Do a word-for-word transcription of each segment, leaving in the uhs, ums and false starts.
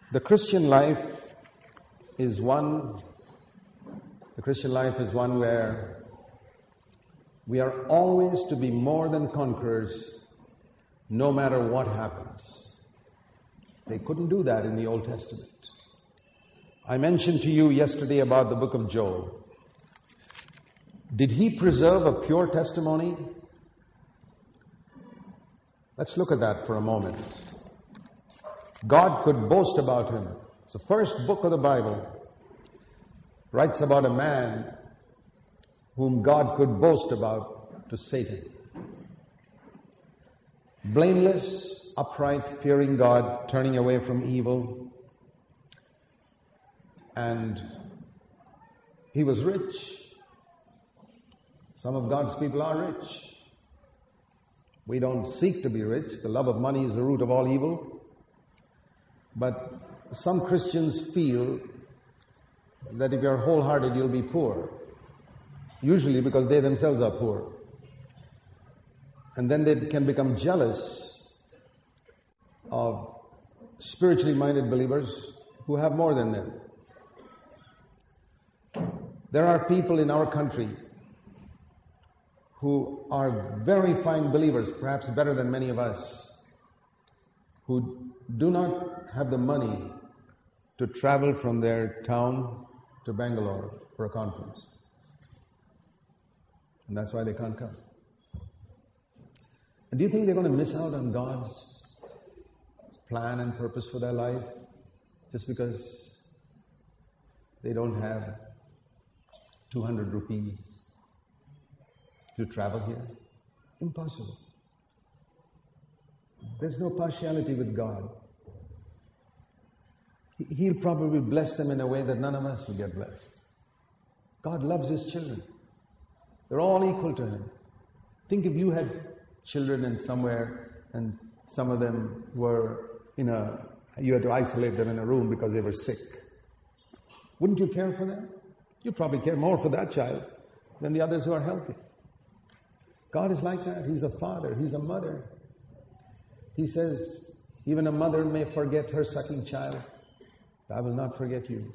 The Christian life is one, the Christian life is one where we are always to be more than conquerors no matter what happens. They couldn't do that in the Old Testament. I mentioned to you yesterday about the book of Job. Did he preserve a pure testimony? Let's look at that for a moment. God could boast about him. It's the first book of the Bible. Writes about a man whom God could boast about to Satan. Blameless, upright, fearing God, turning away from evil. And he was rich. Some of God's people are rich. We don't seek to be rich. The love of money is the root of all evil. But some Christians feel that if you're wholehearted, you'll be poor. Usually because they themselves are poor. And then they can become jealous of spiritually minded believers who have more than them. There are people in our country who are very fine believers, perhaps better than many of us, who do not have the money to travel from their town to Bangalore for a conference. And that's why they can't come. And do you think they're going to miss out on God's plan and purpose for their life just because they don't have two hundred rupees to travel here? Impossible. There's no partiality with God. He'll probably bless them in a way that none of us will get blessed. God loves His children. They're all equal to Him. Think if you had children in somewhere and some of them were in a, you had to isolate them in a room because they were sick. Wouldn't you care for them? You probably care more for that child than the others who are healthy. God is like that. He's a father. He's a mother. He says, even a mother may forget her sucking child. I will not forget you.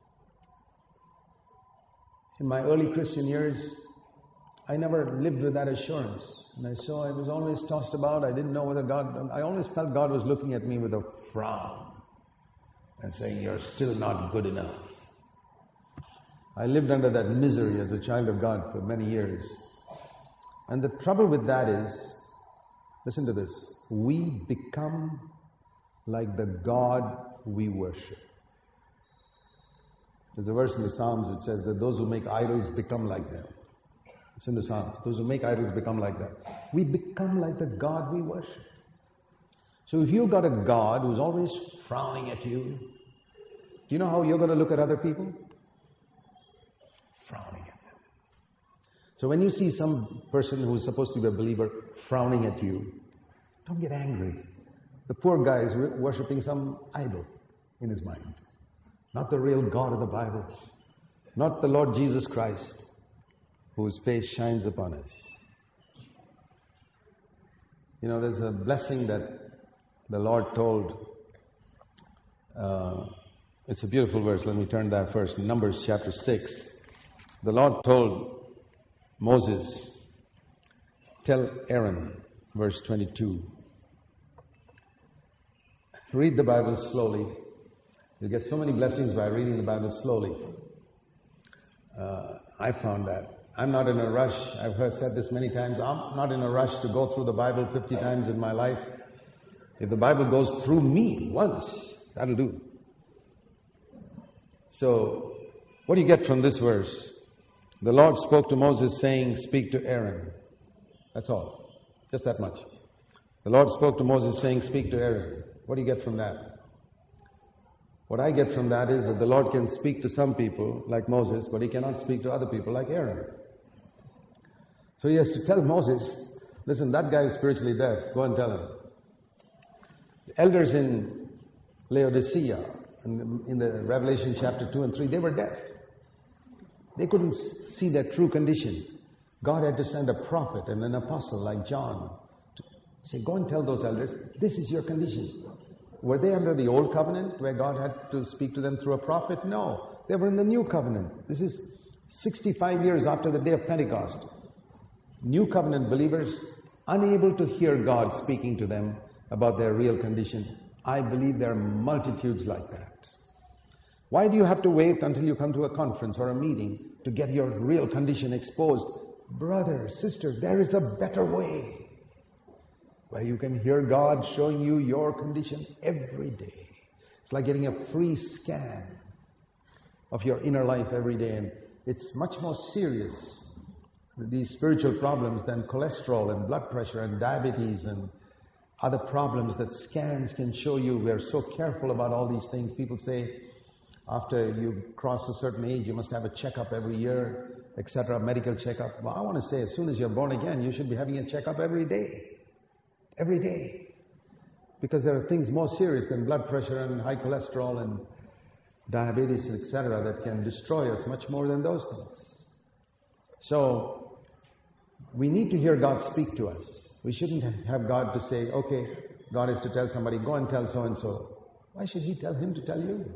In my early Christian years, I never lived with that assurance. And I saw I was always tossed about. I didn't know whether God, I always felt God was looking at me with a frown and saying, you're still not good enough. I lived under that misery as a child of God for many years. And the trouble with that is, listen to this, we become like the God we worship. There's a verse in the Psalms which says that those who make idols become like them. It's in the Psalms. Those who make idols become like that. We become like the God we worship. So if you've got a God who's always frowning at you, do you know how you're going to look at other people? Frowning at them. So when you see some person who's supposed to be a believer frowning at you, don't get angry. The poor guy is worshipping some idol in his mind. Not the real God of the Bible. Not the Lord Jesus Christ, whose face shines upon us. You know, there's a blessing that the Lord told. Uh, it's a beautiful verse. Let me turn that first. Numbers chapter six. The Lord told Moses, tell Aaron, verse twenty-two. Read the Bible slowly. You'll get so many blessings by reading the Bible slowly. Uh, I found that. I'm not in a rush. I've heard said this many times. I'm not in a rush to go through the Bible fifty times in my life. If the Bible goes through me once, that'll do. So, what do you get from this verse? The Lord spoke to Moses saying, speak to Aaron. That's all. Just that much. The Lord spoke to Moses saying, speak to Aaron. What do you get from that? What I get from that is that the Lord can speak to some people like Moses, but He cannot speak to other people like Aaron. So He has to tell Moses, listen, that guy is spiritually deaf. Go and tell him. The elders in Laodicea, in the, in the Revelation chapter two and three, they were deaf. They couldn't see their true condition. God had to send a prophet and an apostle like John to say, go and tell those elders, this is your condition. Were they under the old covenant where God had to speak to them through a prophet? No. They were in the new covenant. This is sixty-five years after the day of Pentecost. New covenant believers unable to hear God speaking to them about their real condition. I believe there are multitudes like that. Why do you have to wait until you come to a conference or a meeting to get your real condition exposed? Brother, sister, there is a better way where you can hear God showing you your condition every day. It's like getting a free scan of your inner life every day, and it's much more serious, these spiritual problems, than cholesterol and blood pressure and diabetes and other problems that scans can show you. We're so careful about all these things. People say after you cross a certain age, you must have a checkup every year, et cetera, medical checkup. Well, I want to say as soon as you're born again, you should be having a checkup every day. Every day. Because there are things more serious than blood pressure and high cholesterol and diabetes, et cetera, that can destroy us much more than those things. So, we need to hear God speak to us. We shouldn't have God to say, okay, God is to tell somebody, go and tell so-and-so. Why should He tell him to tell you?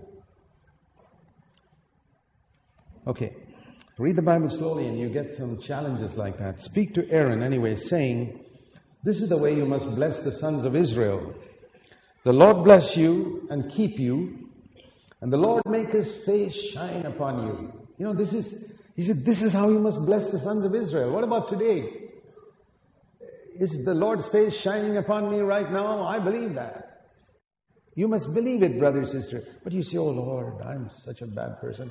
Okay, read the Bible slowly and you get some challenges like that. Speak to Aaron anyway, saying, this is the way you must bless the sons of Israel. The Lord bless you and keep you, and the Lord make His face shine upon you. You know, this is, He said, this is how you must bless the sons of Israel. What about today? Is the Lord's face shining upon me right now? I believe that. You must believe it, brother, sister. But you say, oh Lord, I'm such a bad person.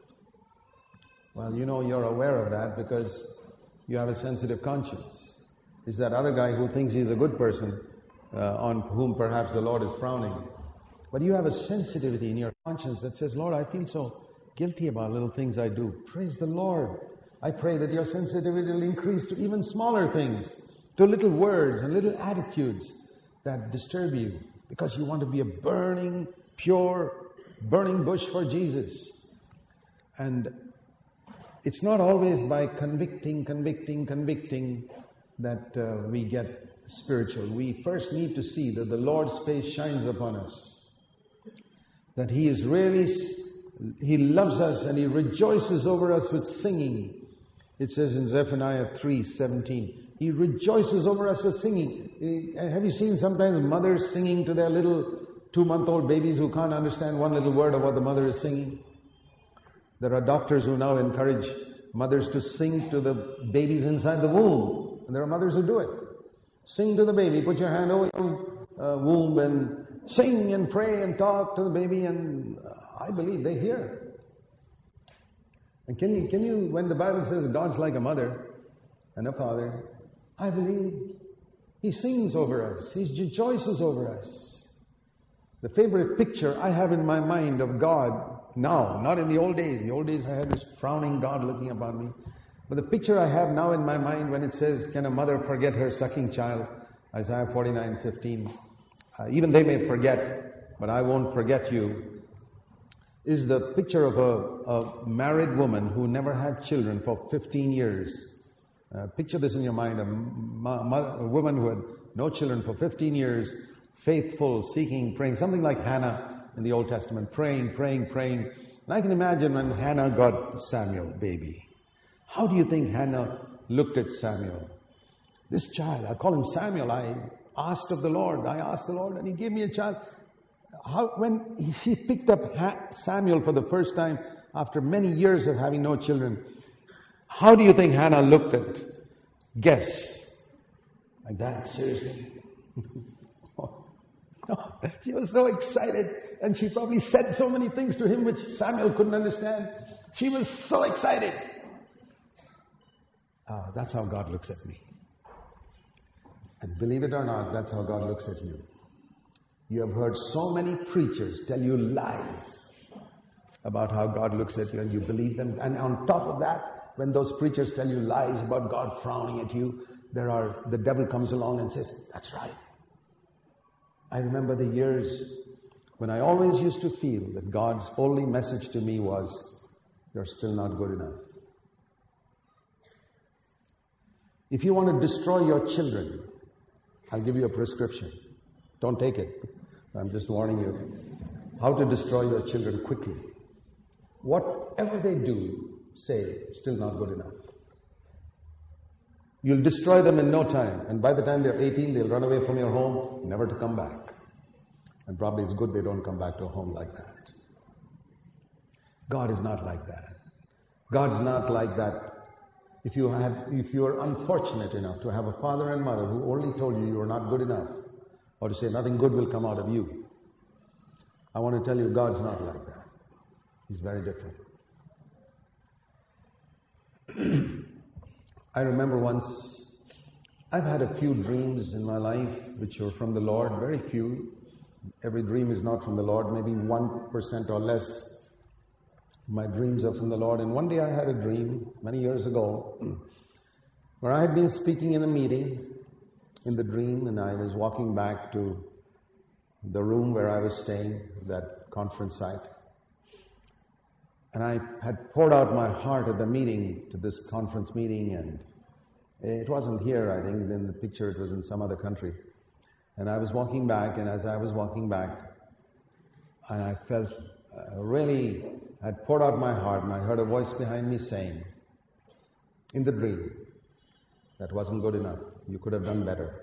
Well, you know you're aware of that because you have a sensitive conscience. It's that other guy who thinks he's a good person, uh, on whom perhaps the Lord is frowning. But you have a sensitivity in your conscience that says, Lord, I feel so guilty about little things I do. Praise the Lord. I pray that your sensitivity will increase to even smaller things, to little words and little attitudes that disturb you, because you want to be a burning, pure, burning bush for Jesus. And it's not always by convicting, convicting, convicting that uh, we get spiritual. We first need to see that the Lord's face shines upon us. That He is really, He loves us and He rejoices over us with singing. It says in Zephaniah three seventeen, He rejoices over us with singing. Have you seen sometimes mothers singing to their little two-month-old babies who can't understand one little word of what the mother is singing? There are doctors who now encourage mothers to sing to the babies inside the womb. And there are mothers who do it. Sing to the baby. Put your hand over your uh, womb and sing and pray and talk to the baby, and uh, I believe they hear. And can you, can you, when the Bible says God's like a mother and a father, I believe He sings over us. He rejoices over us. The favorite picture I have in my mind of God now, not in the old days. In the old days I had this frowning God looking upon me. But the picture I have now in my mind when it says, can a mother forget her sucking child? Isaiah forty-nine fifteen. Uh, even they may forget, but I won't forget you. Is the picture of a, a married woman who never had children for fifteen years. Uh, picture this in your mind. A, mo- a woman who had no children for fifteen years, faithful, seeking, praying. Something like Hannah in the Old Testament. Praying, praying, praying. And I can imagine when Hannah got Samuel, baby. How do you think Hannah looked at Samuel? This child, I call him Samuel. I asked of the Lord. I asked the Lord and He gave me a child. How, when she picked up Samuel for the first time after many years of having no children, how do you think Hannah looked at? Guess. Like that, seriously? No, she was so excited, and she probably said so many things to him which Samuel couldn't understand. She was so excited. Ah, that's how God looks at me. And believe it or not, that's how God looks at you. You have heard so many preachers tell you lies about how God looks at you, and you believe them. And on top of that, when those preachers tell you lies about God frowning at you, there are the devil comes along and says, that's right. I remember the years when I always used to feel that God's only message to me was, you're still not good enough. If you want to destroy your children, I'll give you a prescription. Don't take it. I'm just warning you how to destroy your children quickly. Whatever they do, say, still not good enough. You'll destroy them in no time, and by the time they're eighteen, they'll run away from your home, never to come back. And probably it's good they don't come back to a home like that. God is not like that. God's not like that. If you had, if you are unfortunate enough to have a father and mother who only told you you are not good enough, or to say nothing good will come out of you, I want to tell you God's not like that. He's very different. I remember once, I've had a few dreams in my life which were from the Lord, very few. Every dream is not from the Lord, maybe one percent or less. My dreams are from the Lord. And one day I had a dream, many years ago, where I had been speaking in a meeting in the dream, and I was walking back to the room where I was staying, that conference site. And I had poured out my heart at the meeting, to this conference meeting, and it wasn't here, I think, in the picture it was in some other country. And I was walking back, and as I was walking back, and I felt uh, really, I had poured out my heart, and I heard a voice behind me saying, in the dream, that wasn't good enough, you could have done better.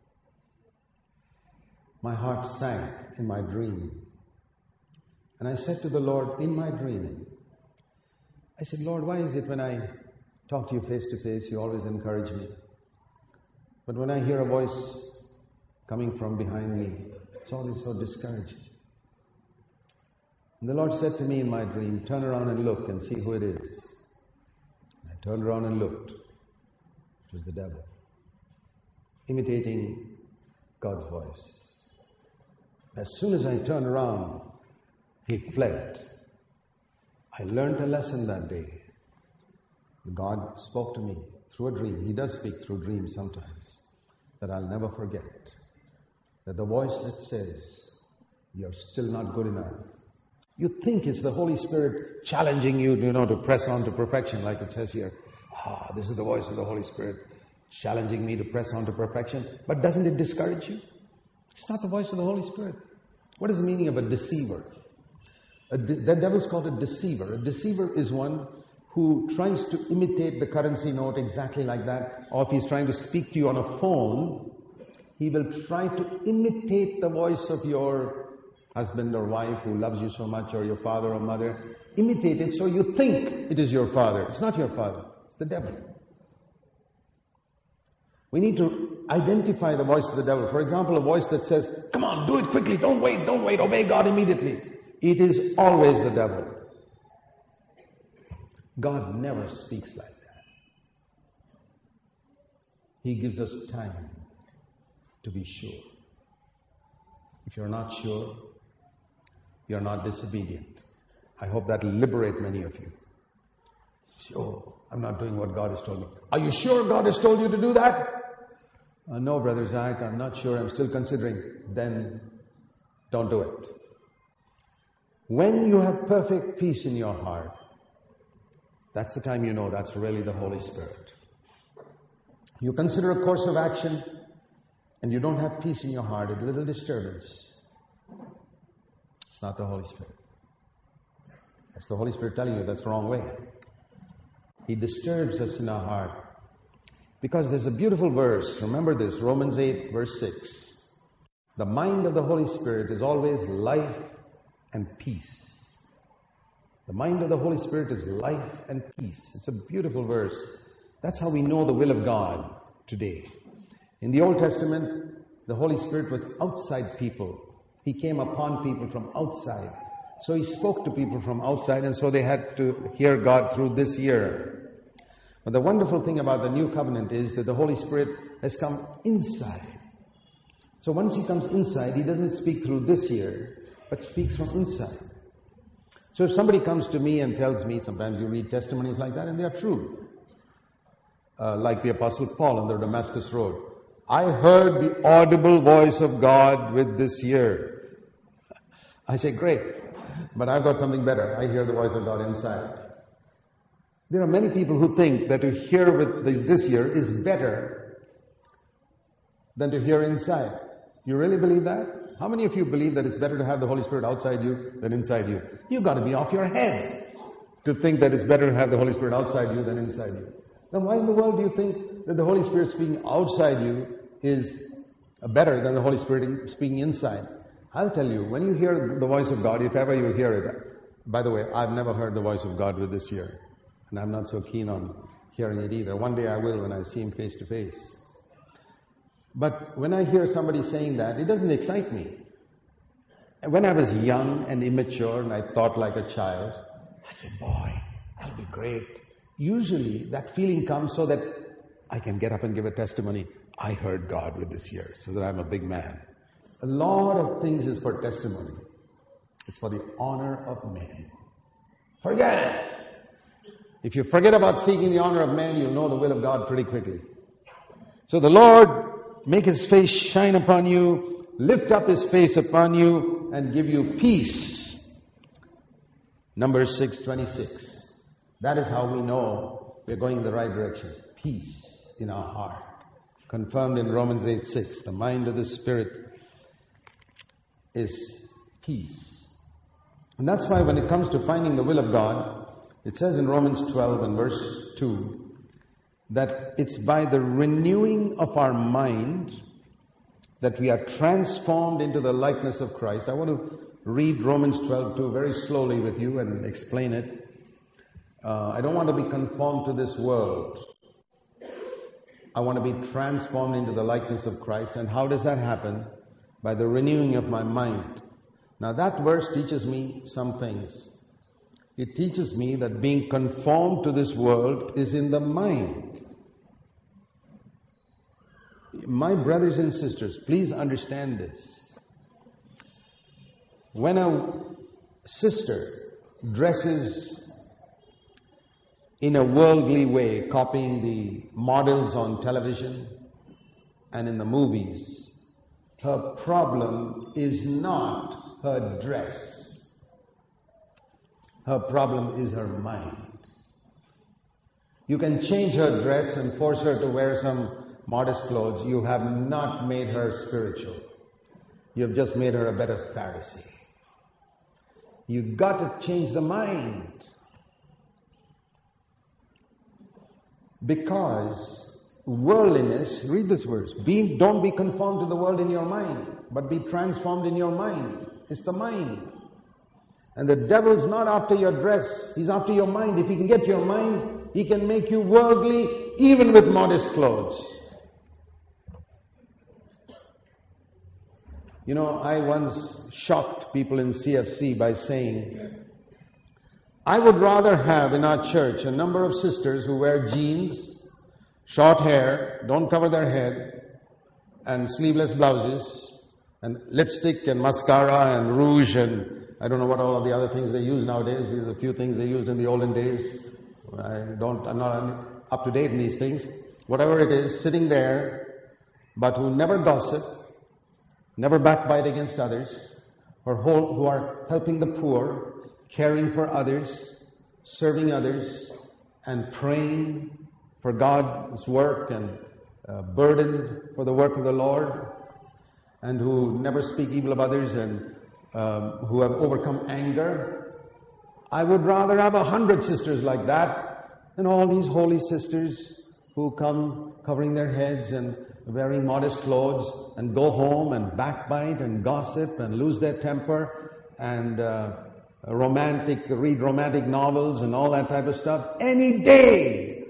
My heart sank in my dream. And I said to the Lord, in my dream, I said, Lord, why is it when I talk to you face to face, you always encourage me? But when I hear a voice coming from behind me, it's always so discouraging. And the Lord said to me in my dream, turn around and look and see who it is. And I turned around and looked. It was the devil, imitating God's voice. As soon as I turned around, he fled. I learned a lesson that day. God spoke to me through a dream. He does speak through dreams sometimes, that I'll never forget. That the voice that says, you're still not good enough. You think it's the Holy Spirit challenging you, you know, to press on to perfection, like it says here. Ah, this is the voice of the Holy Spirit challenging me to press on to perfection. But doesn't it discourage you? It's not the voice of the Holy Spirit. What is the meaning of a deceiver? A de- the devil's called a deceiver. A deceiver is one who tries to imitate the currency note exactly like that. Or if he's trying to speak to you on a phone, he will try to imitate the voice of your husband or wife who loves you so much, or your father or mother. Imitate it so you think it is your father. It's not your father. It's the devil. We need to identify the voice of the devil. For example, a voice that says, come on, do it quickly, don't wait, don't wait, obey God immediately. It is always the devil. God never speaks like that. He gives us time to be sure. If you're not sure, you're not disobedient. I hope that will liberate many of you. You say, oh, I'm not doing what God has told me. Are you sure God has told you to do that? Uh, no, Brother Zach, I'm not sure. I'm still considering. Then don't do it. When you have perfect peace in your heart, that's the time you know that's really the Holy Spirit. You consider a course of action and you don't have peace in your heart, a little disturbance. It's not the Holy Spirit. That's the Holy Spirit telling you that's the wrong way. He disturbs us in our heart. Because there's a beautiful verse, remember this, Romans eight, verse six. The mind of the Holy Spirit is always life and peace. The mind of the Holy Spirit is life and peace. It's a beautiful verse. That's how we know the will of God today. In the Old Testament, the Holy Spirit was outside people. He came upon people from outside. So he spoke to people from outside, and so they had to hear God through this ear. But the wonderful thing about the new covenant is that the Holy Spirit has come inside. So once he comes inside, he doesn't speak through this ear, but speaks from inside. So if somebody comes to me and tells me, sometimes you read testimonies like that, and they are true. Uh, like the Apostle Paul on the Damascus Road. I heard the audible voice of God with this ear. I say, great, but I've got something better. I hear the voice of God inside. There are many people who think that to hear with the, this ear is better than to hear inside. You really believe that? How many of you believe that it's better to have the Holy Spirit outside you than inside you? You've got to be off your head to think that it's better to have the Holy Spirit outside you than inside you. Then why in the world do you think that the Holy Spirit speaking outside you is better than the Holy Spirit speaking inside? I'll tell you, when you hear the voice of God, if ever you hear it, by the way, I've never heard the voice of God with this ear, and I'm not so keen on hearing it either. One day I will when I see Him face to face. But when I hear somebody saying that, it doesn't excite me. When I was young and immature and I thought like a child, I said, boy, that'll be great. Usually that feeling comes so that I can get up and give a testimony. I heard God with this ear, so that I'm a big man. A lot of things is for testimony. It's for the honor of men. Forget. If you forget about seeking the honor of men, you'll know the will of God pretty quickly. So the Lord make His face shine upon you, lift up His face upon you, and give you peace. Numbers six twenty-six. That is how we know we're going in the right direction. Peace in our heart. Confirmed in Romans eight six. The mind of the Spirit is peace. And that's why when it comes to finding the will of God, it says in Romans twelve and verse two that it's by the renewing of our mind that we are transformed into the likeness of Christ. I want to read Romans twelve two very slowly with you and explain it. Uh, I don't want to be conformed to this world. I want to be transformed into the likeness of Christ. And how does that happen? By the renewing of my mind. Now that verse teaches me some things. It teaches me that being conformed to this world is in the mind. My brothers and sisters, please understand this. When a sister dresses in a worldly way, copying the models on television and in the movies, her problem is not her dress. Her problem is her mind. You can change her dress and force her to wear some modest clothes. You have not made her spiritual. You have just made her a better Pharisee. You've got to change the mind. Because worldliness, read this verse, be, don't be conformed to the world in your mind, but be transformed in your mind. It's the mind. And the devil's not after your dress, he's after your mind. If he can get your mind, he can make you worldly even with modest clothes. You know, I once shocked people in C F C by saying, I would rather have in our church a number of sisters who wear jeans, short hair, don't cover their head, and sleeveless blouses, and lipstick and mascara and rouge and I don't know what all of the other things they use nowadays. These are a few things they used in the olden days. I don't, I'm not up to date in these things. Whatever it is, sitting there, but who never gossip, never backbite against others, or whole, who are helping the poor, caring for others, serving others, and praying for God's work and uh, burdened for the work of the Lord, and who never speak evil of others and um, who have overcome anger. I would rather have a hundred sisters like that than all these holy sisters who come covering their heads and wearing modest clothes and go home and backbite and gossip and lose their temper and uh, romantic, read romantic novels and all that type of stuff. Any day.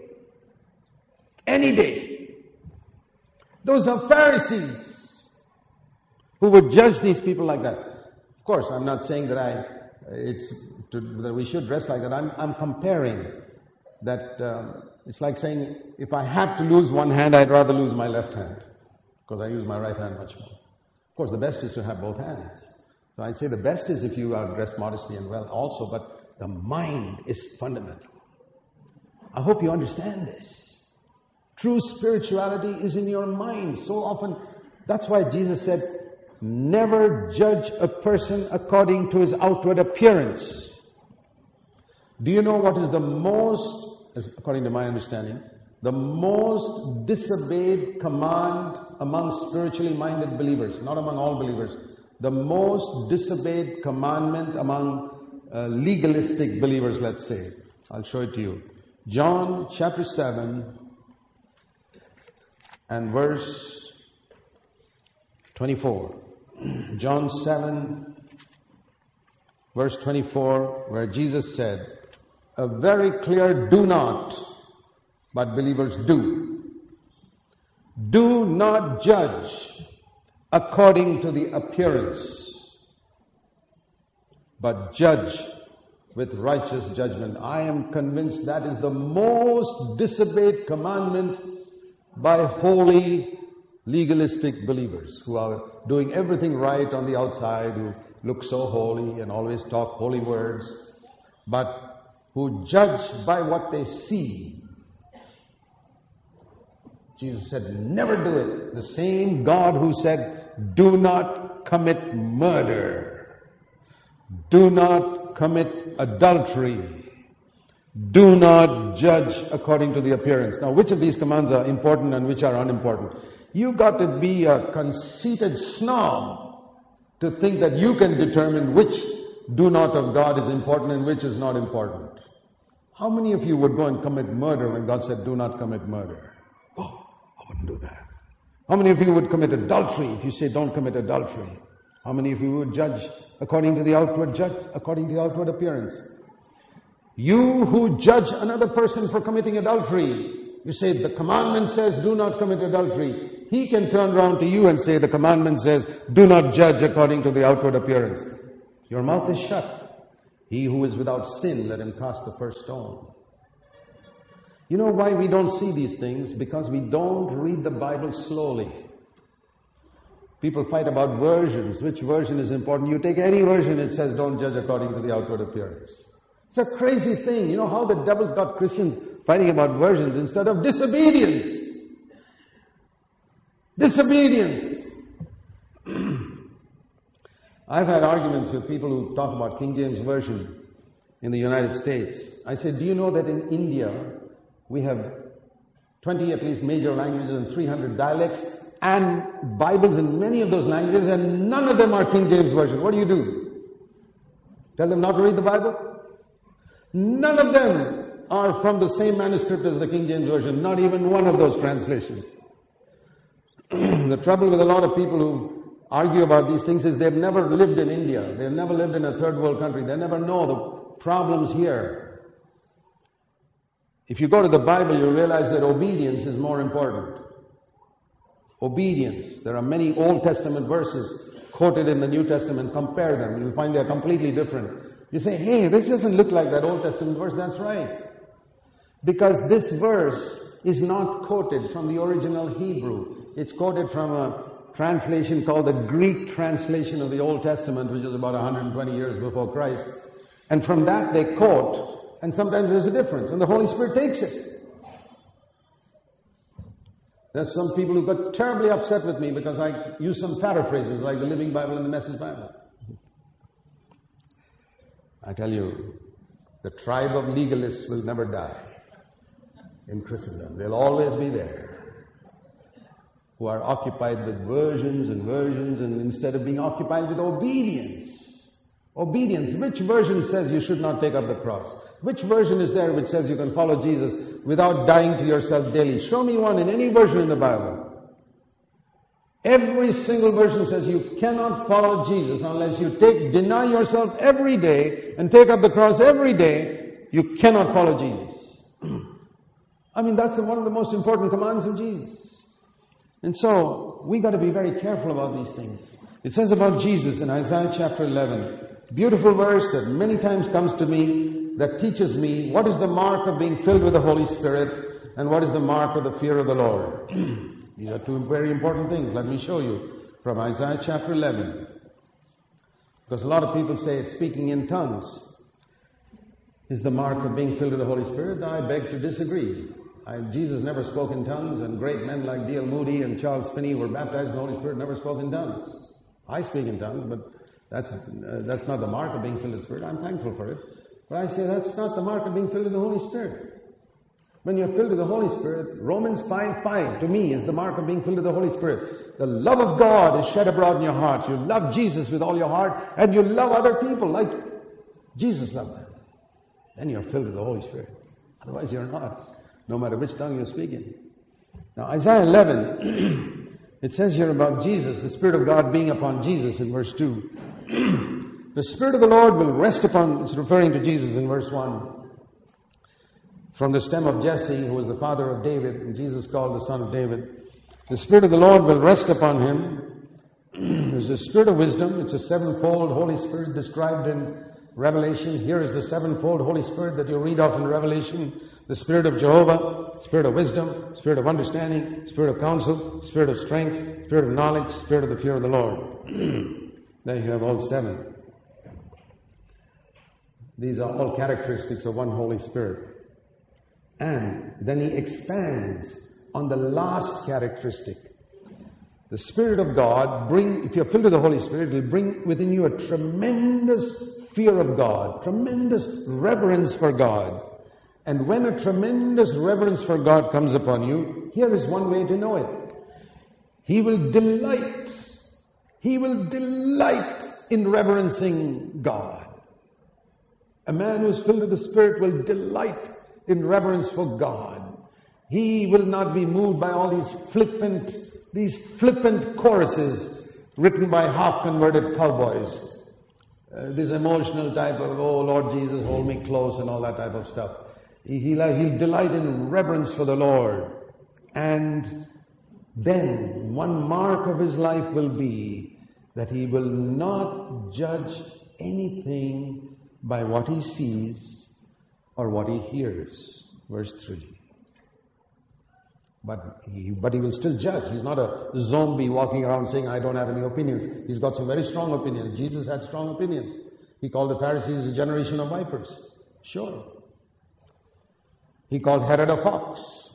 Any day. Those are Pharisees who would judge these people like that. Of course, I'm not saying that I, it's to, that we should dress like that. I'm, I'm comparing that. Um, it's like saying, if I have to lose one hand, I'd rather lose my left hand because I use my right hand much more. Of course, the best is to have both hands. So I say the best is if you are dressed modestly and well also, but the mind is fundamental. I hope you understand this. True spirituality is in your mind. So often, that's why Jesus said, never judge a person according to his outward appearance. Do you know what is the most, according to my understanding, the most disobeyed command among spiritually minded believers, not among all believers, the most disobeyed commandment among uh, legalistic believers, let's say. I'll show it to you. John chapter seven and verse twenty-four. John seven, verse twenty-four, where Jesus said, a very clear do not, but believers do. Do not judge according to the appearance, but judge with righteous judgment. I am convinced that is the most disobeyed commandment by holy, legalistic believers who are doing everything right on the outside, who look so holy and always talk holy words, but who judge by what they see. Jesus said, never do it. The same God who said, do not commit murder. Do not commit adultery. Do not judge according to the appearance. Now, which of these commands are important and which are unimportant? You've got to be a conceited snob to think that you can determine which do not of God is important and which is not important. How many of you would go and commit murder when God said, do not commit murder? Oh, I wouldn't do that. How many of you would commit adultery if you say, don't commit adultery? How many of you would judge according to the outward judge, according to the outward appearance? You who judge another person for committing adultery, you say, the commandment says, do not commit adultery. He can turn around to you and say, the commandment says, do not judge according to the outward appearance. Your mouth is shut. He who is without sin, let him cast the first stone. You know why we don't see these things? Because we don't read the Bible slowly. People fight about versions. Which version is important? You take any version, it says don't judge according to the outward appearance. It's a crazy thing. You know how the devil's got Christians fighting about versions instead of disobedience. Disobedience. I've had arguments with people who talk about King James Version in the United States. I said, do you know that in India we have twenty at least major languages and three hundred dialects and Bibles in many of those languages, and none of them are King James Version? What do you do? Tell them not to read the Bible? None of them are from the same manuscript as the King James Version, not even one of those translations. The trouble with a lot of people who argue about these things is they've never lived in India. They've never lived in a third world country. They never know the problems here. If you go to the Bible, you realize that obedience is more important. Obedience. There are many Old Testament verses quoted in the New Testament. Compare them. You'll find they're completely different. You say, hey, this doesn't look like that Old Testament verse. That's right. Because this verse is not quoted from the original Hebrew. It's quoted from a translation called the Greek translation of the Old Testament, which is about one hundred twenty years before Christ. And from that they quote, and sometimes there's a difference, and the Holy Spirit takes it. There's some people who got terribly upset with me because I use some paraphrases like the Living Bible and the Message Bible. I tell you, the tribe of legalists will never die in Christendom. They'll always be there, who are occupied with versions and versions, and instead of being occupied with obedience. Obedience. Which version says you should not take up the cross? Which version is there which says you can follow Jesus without dying to yourself daily? Show me one in any version in the Bible. Every single version says you cannot follow Jesus unless you take, deny yourself every day and take up the cross every day. You cannot follow Jesus. I mean, that's one of the most important commands of Jesus. And so, we got to be very careful about these things. It says about Jesus in Isaiah chapter eleven, beautiful verse that many times comes to me, that teaches me what is the mark of being filled with the Holy Spirit and what is the mark of the fear of the Lord. These are two very important things. Let me show you from Isaiah chapter eleven. Because a lot of people say speaking in tongues is the mark of being filled with the Holy Spirit. I beg to disagree. I, Jesus never spoke in tongues, and great men like D L Moody and Charles Finney were baptized in the Holy Spirit, never spoke in tongues. I speak in tongues, but that's, uh, that's not the mark of being filled with the Spirit. I'm thankful for it. But I say that's not the mark of being filled with the Holy Spirit. When you're filled with the Holy Spirit, Romans five five to me is the mark of being filled with the Holy Spirit. the love of God is shed abroad in your heart. You love Jesus with all your heart, and you love other people like Jesus loved them. Then you're filled with the Holy Spirit. Otherwise you're not, no matter which tongue you're speaking. Now Isaiah eleven, it says here about Jesus, the Spirit of God being upon Jesus in verse two. The Spirit of the Lord will rest upon, it's referring to Jesus in verse one. From the stem of Jesse, who was the father of David, and Jesus called the son of David. The Spirit of the Lord will rest upon him. There's a spirit of wisdom. It's a sevenfold Holy Spirit described in Revelation. Here is the sevenfold Holy Spirit that you read of in Revelation. The Spirit of Jehovah, Spirit of wisdom, Spirit of understanding, Spirit of counsel, Spirit of strength, Spirit of knowledge, Spirit of the fear of the Lord. There you have all seven. These are all characteristics of one Holy Spirit. And then he expands on the last characteristic. The Spirit of God, bring, if you're filled with the Holy Spirit, it will bring within you a tremendous fear of God, tremendous reverence for God. And when a tremendous reverence for God comes upon you, here is one way to know it. He will delight, he will delight in reverencing God. A man who is filled with the Spirit will delight in reverence for God. He will not be moved by all these flippant, these flippant choruses written by half-converted cowboys. Uh, this emotional type of, oh Lord Jesus, hold me close and all that type of stuff. He, he'll, he'll delight in reverence for the Lord. And then one mark of his life will be that he will not judge anything by what he sees or what he hears. Verse three. But he, but he will still judge. He's not a zombie walking around saying, I don't have any opinions. He's got some very strong opinions. Jesus had strong opinions. He called the Pharisees a generation of vipers. Sure. He called Herod a fox.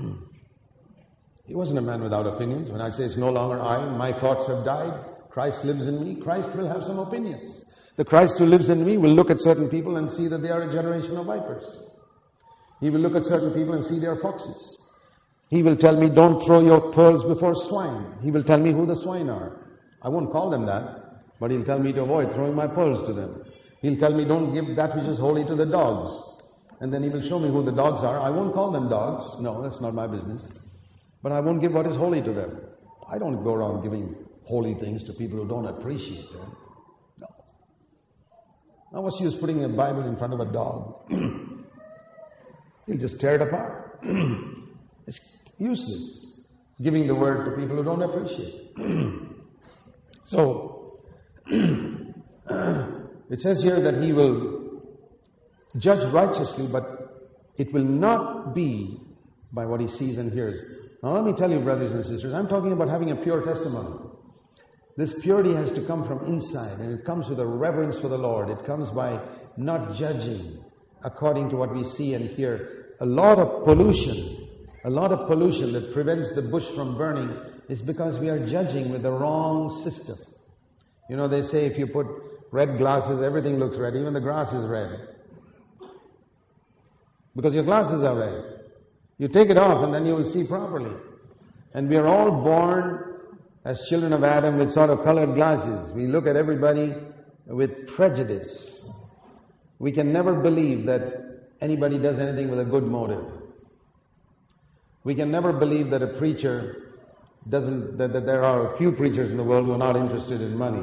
He wasn't a man without opinions. When I say it's no longer I, my thoughts have died, Christ lives in me, Christ will have some opinions. The Christ who lives in me will look at certain people and see that they are a generation of vipers. He will look at certain people and see they are foxes. He will tell me, don't throw your pearls before swine. He will tell me who the swine are. I won't call them that, but he'll tell me to avoid throwing my pearls to them. He'll tell me, don't give that which is holy to the dogs. And then he will show me who the dogs are. I won't call them dogs. No, that's not my business. But I won't give what is holy to them. I don't go around giving holy things to people who don't appreciate them. No. Now what's the use putting a Bible in front of a dog? He'll just tear it apart. It's useless giving the word to people who don't appreciate. So, it says here that he will judge righteously, but it will not be by what he sees and hears. Now let me tell you, brothers and sisters, I'm talking about having a pure testimony. This purity has to come from inside, and it comes with a reverence for the Lord. It comes by not judging according to what we see and hear. A lot of pollution A lot of pollution that prevents the bush from burning is because we are judging with the wrong system. You know, they say if you put red glasses, everything looks red. Even the grass is red. Because your glasses are red. You take it off and then you will see properly. And we are all born as children of Adam with sort of colored glasses. We look at everybody with prejudice. We can never believe that anybody does anything with a good motive. We can never believe that a preacher doesn't, that, that there are a few preachers in the world who are not interested in money.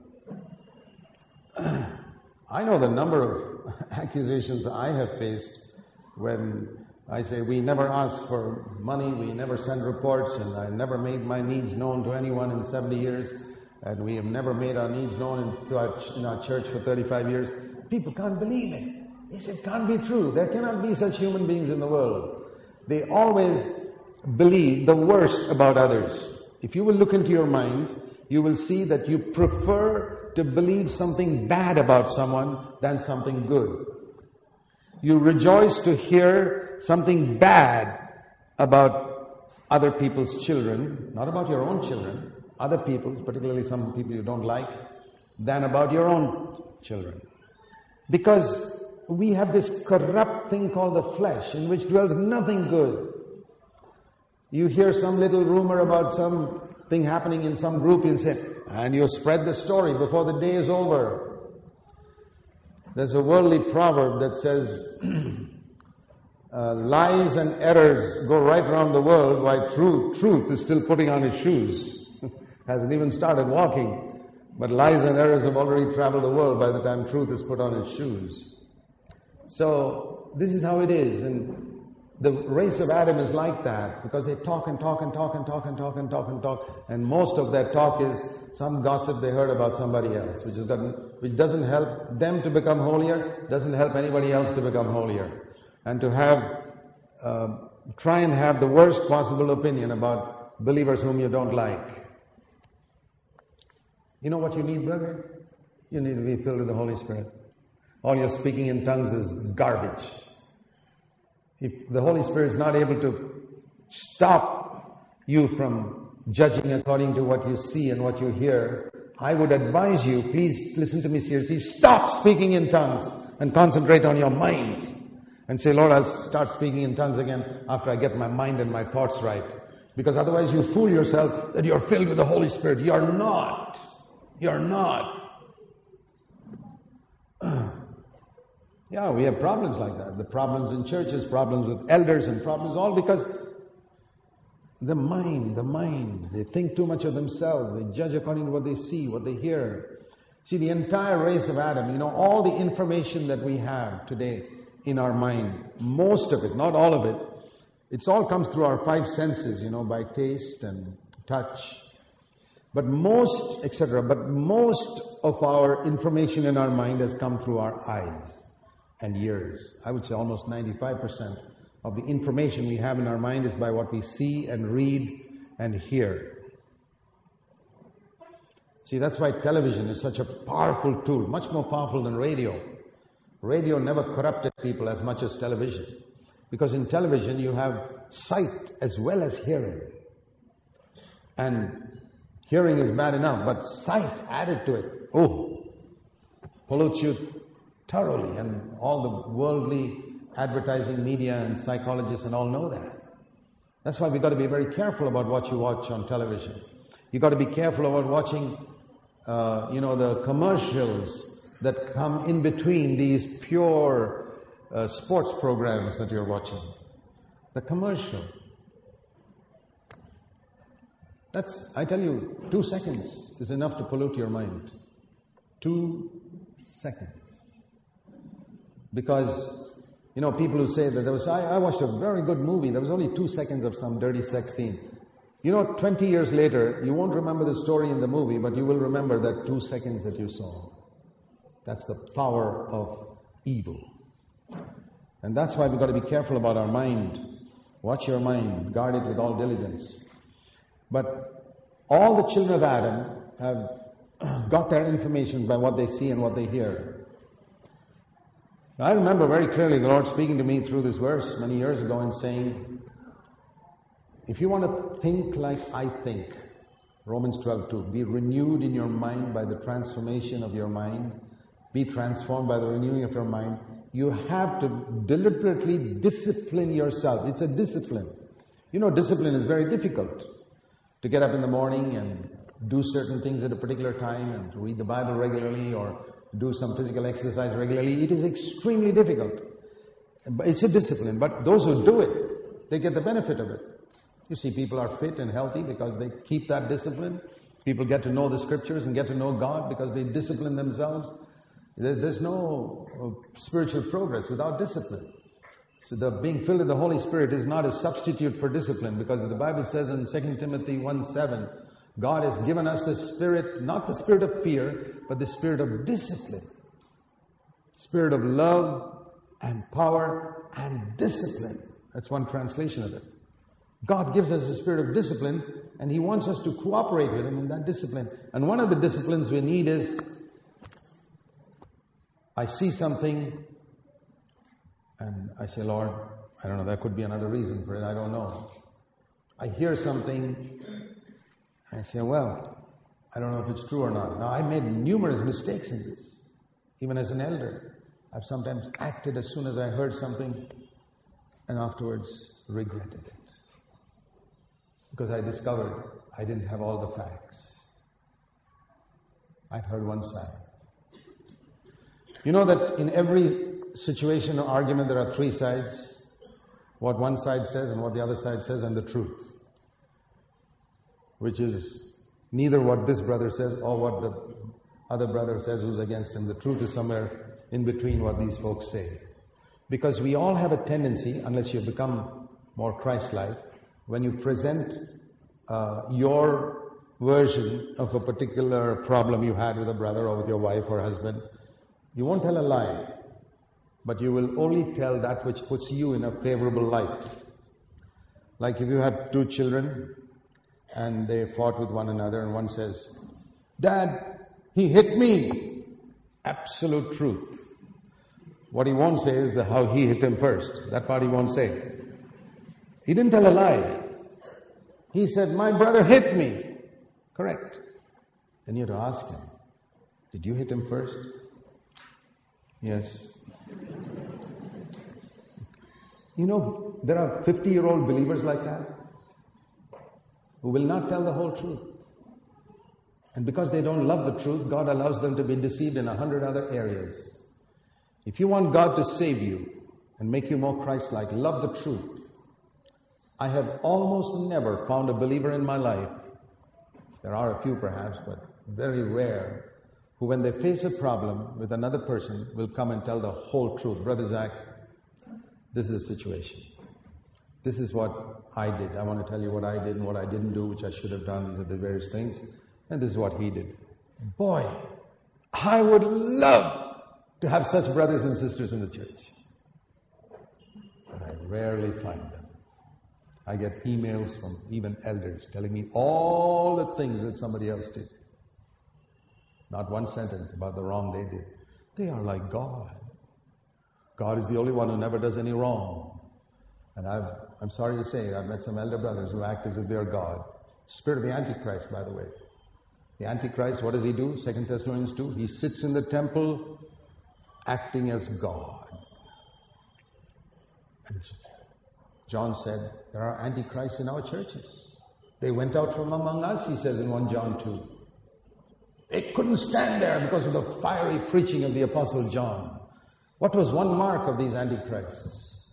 I know the number of accusations I have faced when I say we never ask for money, we never send reports, and I never made my needs known to anyone in seventy years, and we have never made our needs known in, to our, in our church for thirty-five years. People can't believe it. They say it can't be true. There cannot be such human beings in the world. They always believe the worst about others. If you will look into your mind, you will see that you prefer to believe something bad about someone than something good. You rejoice to hear something bad about other people's children, not about your own children, other people's, particularly some people you don't like, than about your own children. Because we have this corrupt thing called the flesh, in which dwells nothing good. You hear some little rumor about some thing happening in some group, you say, and you spread the story before the day is over. There's a worldly proverb that says, uh, lies and errors go right around the world while truth, truth is still putting on his shoes. Hasn't even started walking. But lies and errors have already traveled the world by the time truth is put on his shoes. So, this is how it is. And the race of Adam is like that, because they talk and talk and talk and talk and talk and talk and talk, and most of their talk is some gossip they heard about somebody else, which, is gotten, which doesn't help them to become holier, doesn't help anybody else to become holier. And to have, uh, try and have the worst possible opinion about believers whom you don't like. You know what you need, brother? You need to be filled with the Holy Spirit. All your speaking in tongues is garbage. If the Holy Spirit is not able to stop you from judging according to what you see and what you hear, I would advise you, please listen to me seriously, stop speaking in tongues and concentrate on your mind. And say, Lord, I'll start speaking in tongues again after I get my mind and my thoughts right. Because otherwise you fool yourself that you're filled with the Holy Spirit. You're not. You're not. Yeah, we have problems like that. The problems in churches, problems with elders, and problems all because the mind, the mind, they think too much of themselves. They judge according to what they see, what they hear. See, the entire race of Adam, you know, all the information that we have today in our mind, most of it, not all of it, it's all comes through our five senses, you know, by taste and touch. But most, et cetera, but most of our information in our mind has come through our eyes and ears. I would say almost ninety-five percent of the information we have in our mind is by what we see and read and hear. See, that's why television is such a powerful tool, much more powerful than radio. Radio never corrupted people as much as television. Because in television you have sight as well as hearing. And hearing is bad enough, but sight added to it, oh, pollutes you thoroughly. And all the worldly advertising media and psychologists and all know that. That's why we've got to be very careful about what you watch on television. You've got to be careful about watching, uh, you know, the commercials that come in between these pure uh, sports programs that you're watching. The commercial. That's, I tell you, two seconds is enough to pollute your mind. Two seconds. Because, you know, people who say that there was, I, I watched a very good movie, there was only two seconds of some dirty sex scene. You know, twenty years later, you won't remember the story in the movie, but you will remember that two seconds that you saw. That's the power of evil. And that's why we've got to be careful about our mind. Watch your mind, guard it with all diligence. But all the children of Adam have got their information by what they see and what they hear. I remember very clearly the Lord speaking to me through this verse many years ago and saying, if you want to think like I think, Romans twelve two, be renewed in your mind by the transformation of your mind, be transformed by the renewing of your mind, you have to deliberately discipline yourself. It's a discipline. You know, discipline is very difficult. To get up in the morning and do certain things at a particular time and to read the Bible regularly or do some physical exercise regularly, it is extremely difficult. It's a discipline, but those who do it, they get the benefit of it. You see, people are fit and healthy because they keep that discipline. People get to know the Scriptures and get to know God because they discipline themselves. There's no spiritual progress without discipline. So the being filled with the Holy Spirit is not a substitute for discipline, because the Bible says in Second Timothy one seven, God has given us the spirit, not the spirit of fear, but the spirit of discipline. Spirit of love and power and discipline. That's one translation of it. God gives us a spirit of discipline, and He wants us to cooperate with Him in that discipline. And one of the disciplines we need is, I see something, and I say, Lord, I don't know, there could be another reason for it, I don't know. I hear something, and I say, well, I don't know if it's true or not. Now, I've made numerous mistakes in this, even as an elder. I've sometimes acted as soon as I heard something, and afterwards regretted it. Because I discovered I didn't have all the facts. I'd heard one side. You know that in every situation or argument there are three sides. What one side says and what the other side says and the truth. Which is neither what this brother says or what the other brother says who's against him. The truth is somewhere in between what these folks say. Because we all have a tendency, unless you become more Christ-like, when you present uh, your version of a particular problem you had with a brother or with your wife or husband, you won't tell a lie, but you will only tell that which puts you in a favorable light. Like if you have two children and they fought with one another and one says, "Dad, he hit me." Absolute truth. What he won't say is the how he hit him first. That part he won't say. He didn't tell a lie. He said, "My brother hit me." Correct. Then you have to ask him, did you hit him first? Yes. You know, there are fifty-year-old believers like that who will not tell the whole truth. And because they don't love the truth, God allows them to be deceived in a hundred other areas. If you want God to save you and make you more Christ-like, love the truth. I have almost never found a believer in my life, there are a few perhaps, but very rare, who when they face a problem with another person will come and tell the whole truth. Brother Zach, this is the situation. This is what I did. I want to tell you what I did and what I didn't do, which I should have done, the various things. And this is what he did. Boy, I would love to have such brothers and sisters in the church. But I rarely find them. I get emails from even elders telling me all the things that somebody else did. Not one sentence about the wrong they did. They are like God. God is the only one who never does any wrong. And I've, I'm sorry to say, I've met some elder brothers who act as if they're God. Spirit of the Antichrist, by the way. The Antichrist, what does he do? Second Thessalonians two. He sits in the temple acting as God. And John said, there are antichrists in our churches. They went out from among us, he says in First John two. They couldn't stand there because of the fiery preaching of the Apostle John. What was one mark of these antichrists?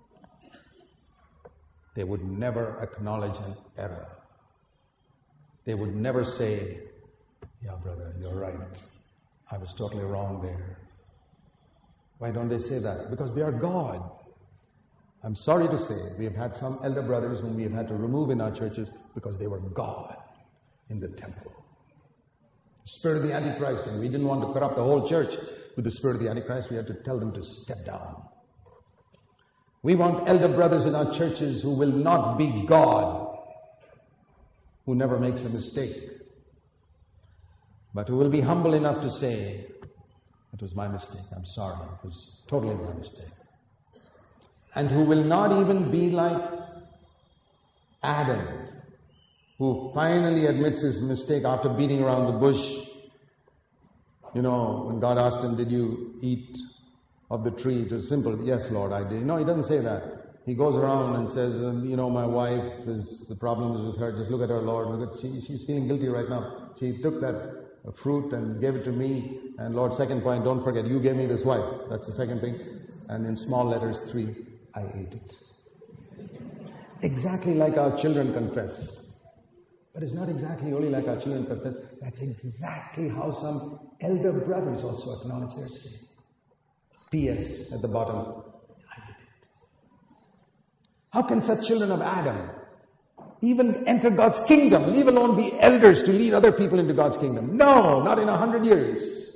They would never acknowledge an error. They would never say, "Yeah, brother, you're right. I was totally wrong there." Why don't they say that? Because they are God. I'm sorry to say, we have had some elder brothers whom we have had to remove in our churches because they were God in the temple. The spirit of the Antichrist, and we didn't want to corrupt the whole church with the spirit of the Antichrist. We had to tell them to step down. We want elder brothers in our churches who will not be God, who never makes a mistake, but who will be humble enough to say, "It was my mistake. I'm sorry. It was totally my mistake." And who will not even be like Adam, who finally admits his mistake after beating around the bush. You know, when God asked him, "Did you eat of the tree?" It was simple. "Yes, Lord, I did." No, he doesn't say that. He goes around and says, um, you know, my wife, is the problem is with her. Just look at her, Lord. Look at, she, she's feeling guilty right now. She took that fruit and gave it to me. And Lord, second point, don't forget, you gave me this wife. That's the second thing. And in small letters, three, I ate it. Exactly like our children confess. But it's not exactly only like our children confess. That's exactly how some elder brothers also acknowledge their sin. P S at the bottom, I did it. How can such children of Adam even enter God's kingdom, leave alone be elders to lead other people into God's kingdom? No, not in a hundred years.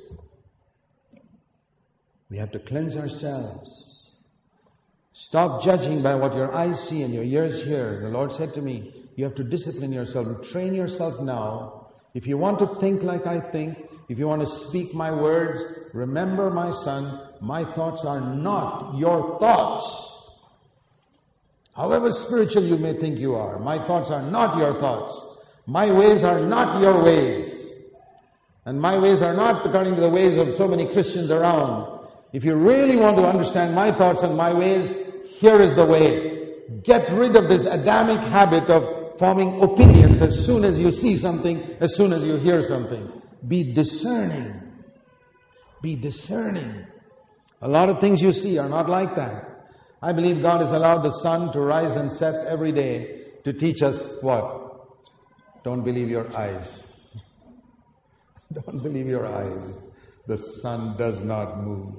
We have to cleanse ourselves. Stop judging by what your eyes see and your ears hear. The Lord said to me, you have to discipline yourself and train yourself now. If you want to think like I think, if you want to speak my words, remember, my son, my thoughts are not your thoughts. However spiritual you may think you are, my thoughts are not your thoughts. My ways are not your ways. And my ways are not according to the ways of so many Christians around. If you really want to understand my thoughts and my ways, here is the way. Get rid of this Adamic habit of forming opinions as soon as you see something, as soon as you hear something. Be discerning. Be discerning. A lot of things you see are not like that. I believe God has allowed the sun to rise and set every day to teach us what? Don't believe your eyes. Don't believe your eyes. The sun does not move.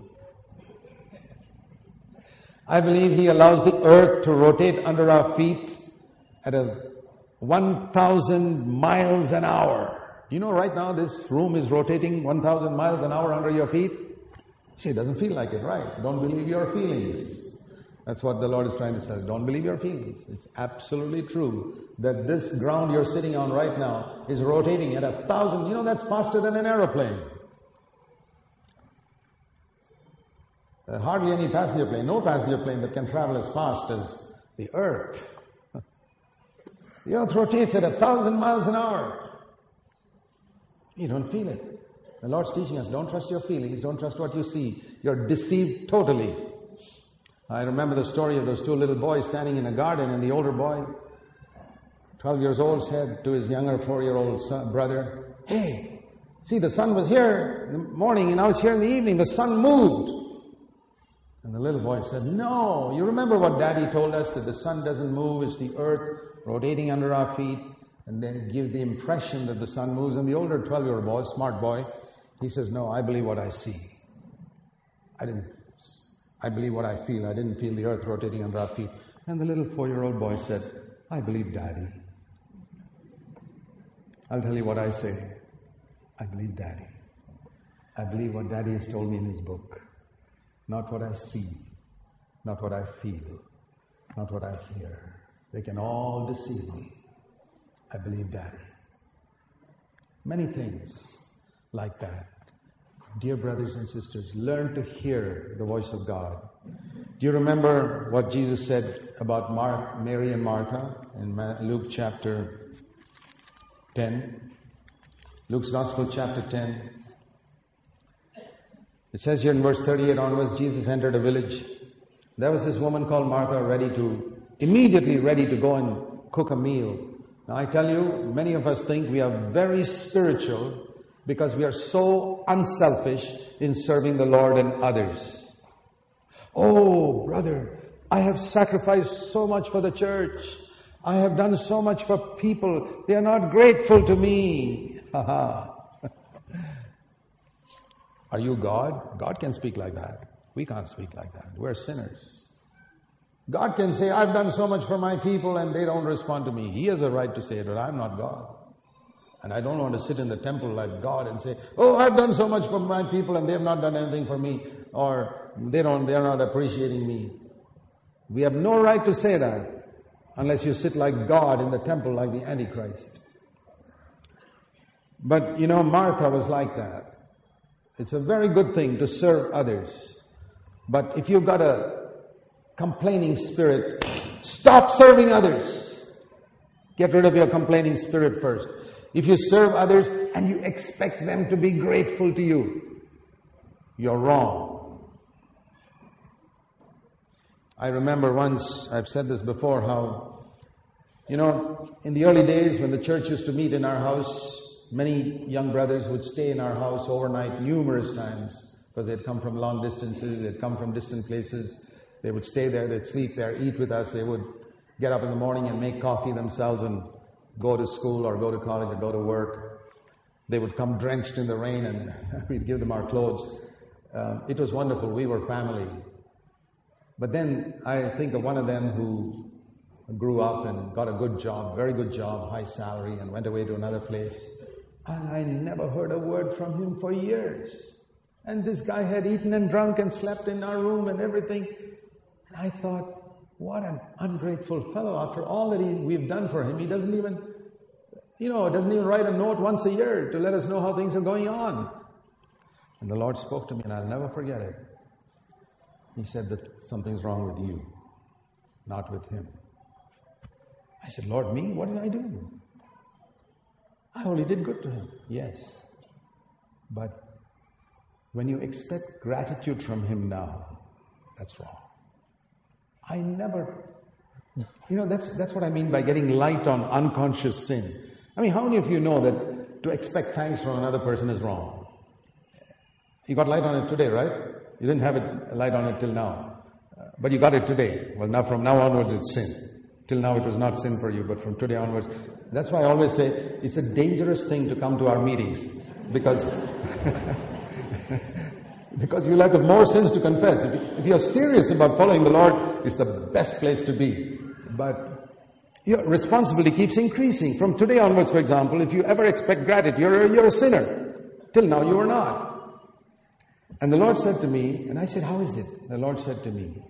I believe He allows the earth to rotate under our feet at a one thousand miles an hour. Do you know right now this room is rotating one thousand miles an hour under your feet? See, it doesn't feel like it, right? Don't believe your feelings. That's what the Lord is trying to say. Don't believe your feelings. It's absolutely true that this ground you're sitting on right now is rotating at a thousand. You know, that's faster than an aeroplane. Uh, hardly any passenger plane, no passenger plane that can travel as fast as the earth. The earth rotates at a thousand miles an hour. You don't feel it. The Lord's teaching us, don't trust your feelings, don't trust what you see. You're deceived totally. I remember the story of those two little boys standing in a garden, and the older boy, twelve years old, said to his younger four-year-old son, brother, "Hey, see, the sun was here in the morning and now it's here in the evening. The sun moved." And the little boy said, "No, you remember what Daddy told us, that the sun doesn't move, it's the earth rotating under our feet," and then give the impression that the sun moves. And the older twelve-year-old boy, smart boy, he says, "No, I believe what I see. I didn't, I believe what I feel. I didn't feel the earth rotating under our feet." And the little four-year-old boy said, "I believe Daddy. I'll tell you what I say. I believe Daddy. I believe what Daddy has told me in his book. Not what I see, not what I feel, not what I hear. They can all deceive me. I believe Daddy." Many things like that. Dear brothers and sisters, learn to hear the voice of God. Do you remember what Jesus said about Mar- Mary and Martha in Luke chapter ten? Luke's Gospel chapter ten. It says here in verse thirty-eight onwards, Jesus entered a village. There was this woman called Martha ready to, immediately ready to go and cook a meal. Now I tell you, many of us think we are very spiritual because we are so unselfish in serving the Lord and others. "Oh, brother, I have sacrificed so much for the church. I have done so much for people. They are not grateful to me." Ha ha. Are you God? God can speak like that. We can't speak like that. We're sinners. God can say, "I've done so much for my people and they don't respond to me." He has a right to say it, but I'm not God. And I don't want to sit in the temple like God and say, "Oh, I've done so much for my people and they have not done anything for me," or they don't, they're not appreciating me. We have no right to say that unless you sit like God in the temple like the Antichrist. But you know, Martha was like that. It's a very good thing to serve others. But if you've got a complaining spirit, stop serving others. Get rid of your complaining spirit first. If you serve others and you expect them to be grateful to you, you're wrong. I remember once, I've said this before, how, you know, in the early days when the church used to meet in our house, many young brothers would stay in our house overnight numerous times because they'd come from long distances, they'd come from distant places. They would stay there, they'd sleep there, eat with us. They would get up in the morning and make coffee themselves and go to school or go to college or go to work. They would come drenched in the rain and we'd give them our clothes. Uh, it was wonderful. We were family. But then I think of one of them who grew up and got a good job, very good job, high salary, and went away to another place. And I never heard a word from him for years. And this guy had eaten and drunk and slept in our room and everything. And I thought, what an ungrateful fellow. After all that he, we've done for him, he doesn't even, you know, doesn't even write a note once a year to let us know how things are going on. And the Lord spoke to me, and I'll never forget it. He said that something's wrong with you, not with him. I said, "Lord, me? What did I do?" "I only did good to him." "Yes. But when you expect gratitude from him now, that's wrong. I never You know, that's, that's what I mean by getting light on unconscious sin. I mean, how many of you know that to expect thanks from another person is wrong? You got light on it today, right? You didn't have it light on it till now. Uh, but you got it today. Well, now from now onwards it's sin. Till now it was not sin for you, but from today onwards. That's why I always say it's a dangerous thing to come to our meetings. Because, because you'll have more sins to confess. If, if you're serious about following the Lord, it's the best place to be. But your responsibility keeps increasing. From today onwards, for example, if you ever expect gratitude, you're a, you're a sinner. Till now you were not. And the Lord said to me, and I said, how is it? The Lord said to me,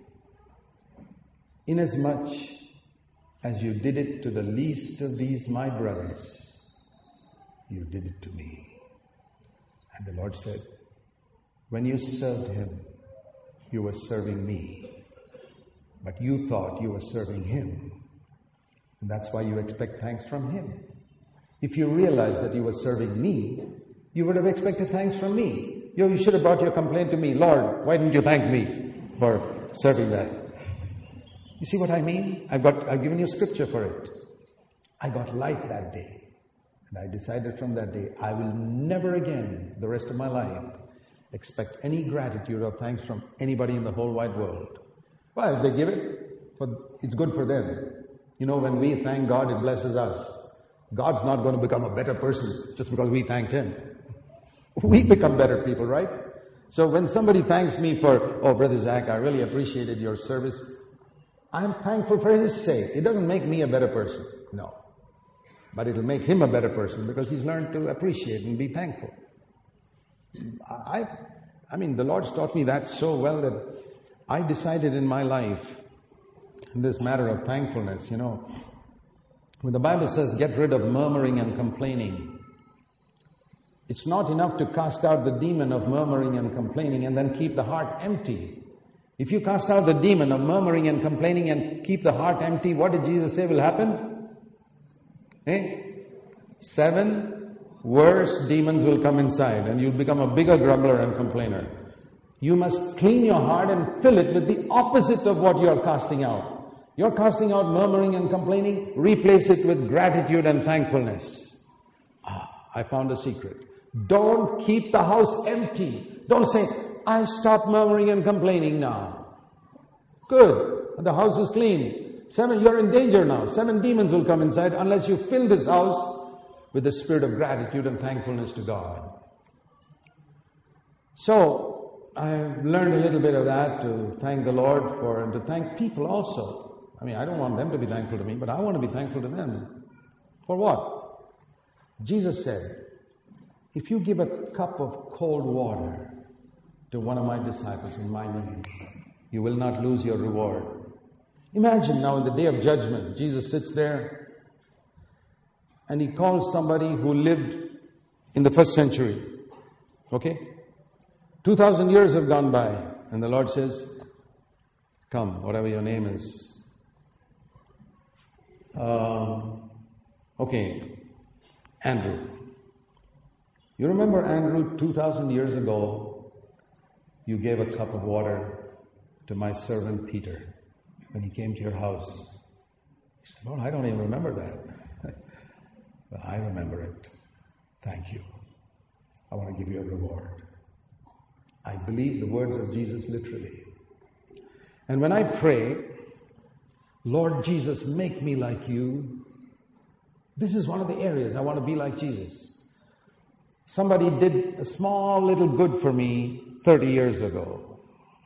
inasmuch as you did it to the least of these my brothers, you did it to me. And the Lord said, when you served him, you were serving me. But you thought you were serving him. And that's why you expect thanks from him. If you realized that you were serving me, you would have expected thanks from me. You, you should have brought your complaint to me. Lord, why didn't you thank me for serving that? You see what I mean? I've got, I've given you scripture for it. I got light that day. And I decided from that day, I will never again, the rest of my life, expect any gratitude or thanks from anybody in the whole wide world. Well, if they give it, for, it's good for them. You know, when we thank God, it blesses us. God's not going to become a better person just because we thanked him. We become better people, right? So when somebody thanks me for, oh, Brother Zach, I really appreciated your service, I'm thankful for his sake. It doesn't make me a better person. No. But it'll make him a better person because he's learned to appreciate and be thankful. I, I mean, the Lord's taught me that so well that I decided in my life, in this matter of thankfulness, you know, when the Bible says get rid of murmuring and complaining, it's not enough to cast out the demon of murmuring and complaining and then keep the heart empty. If you cast out the demon of murmuring and complaining and keep the heart empty, what did Jesus say will happen? Eh? Seven worse demons will come inside and you'll become a bigger grumbler and complainer. You must clean your heart and fill it with the opposite of what you're casting out. You're casting out murmuring and complaining, replace it with gratitude and thankfulness. Ah, I found a secret. Don't keep the house empty. Don't say, I stop murmuring and complaining now. Good. The house is clean. Seven, you're in danger now. Seven demons will come inside unless you fill this house with the spirit of gratitude and thankfulness to God. So, I've learned a little bit of that to thank the Lord for, and to thank people also. I mean, I don't want them to be thankful to me, but I want to be thankful to them. For what? Jesus said, if you give a cup of cold water to one of my disciples in my name, you will not lose your reward. Imagine now in the day of judgment, Jesus sits there and he calls somebody who lived in the first century. Okay? Two thousand years have gone by and the Lord says, come, whatever your name is. Uh, okay, Andrew. You remember Andrew, two thousand years ago, you gave a cup of water to my servant Peter when he came to your house. He said, Lord, I don't even remember that. But I remember it. Thank you. I want to give you a reward. I believe the words of Jesus literally. And when I pray, Lord Jesus, make me like you, this is one of the areas I want to be like Jesus. Somebody did a small little good for me thirty years ago.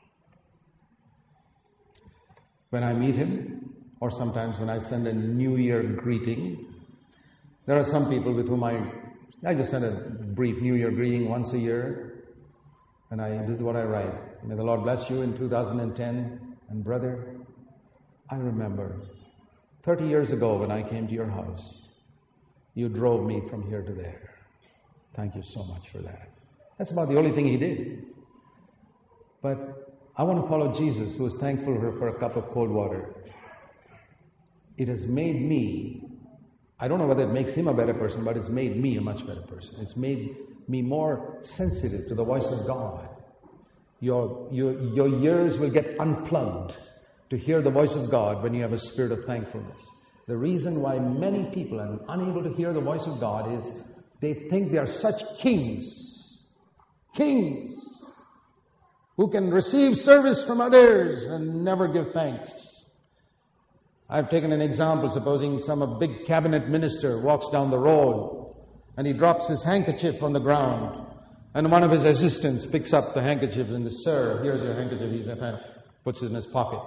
When I meet him, or sometimes when I send a New Year greeting, there are some people with whom I, I just send a brief New Year greeting once a year, and I, this is what I write. May the Lord bless you in two thousand ten, and brother, I remember thirty years ago when I came to your house, you drove me from here to there. Thank you so much for that. That's about the only thing he did. But I want to follow Jesus, who was thankful for a cup of cold water. It has made me, I don't know whether it makes him a better person, but it's made me a much better person. It's made me more sensitive to the voice of God. Your, your, your ears will get unplugged to hear the voice of God when you have a spirit of thankfulness. The reason why many people are unable to hear the voice of God is they think they are such kings, kings, who can receive service from others and never give thanks. I've taken an example. Supposing some a big cabinet minister walks down the road and he drops his handkerchief on the ground, and one of his assistants picks up the handkerchief and says, "Sir, here's your handkerchief." He puts it in his pocket.